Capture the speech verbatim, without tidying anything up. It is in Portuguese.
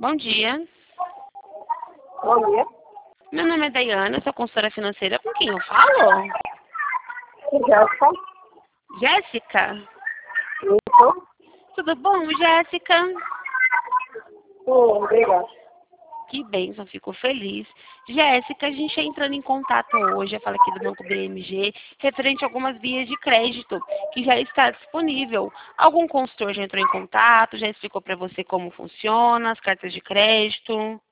Bom dia. Bom dia. Meu nome é Daiane, eu sou consultora financeira. Com quem eu falo? Jéssica. Jéssica? Isso. Tudo bom, Jéssica? Sim, obrigada. Que bênção, fico feliz. Jéssica, a gente é entrando em contato hoje, eu falo aqui do Banco B M G, referente a algumas vias de crédito que já está disponível. Algum consultor já entrou em contato, já explicou para você como funciona, as cartas de crédito?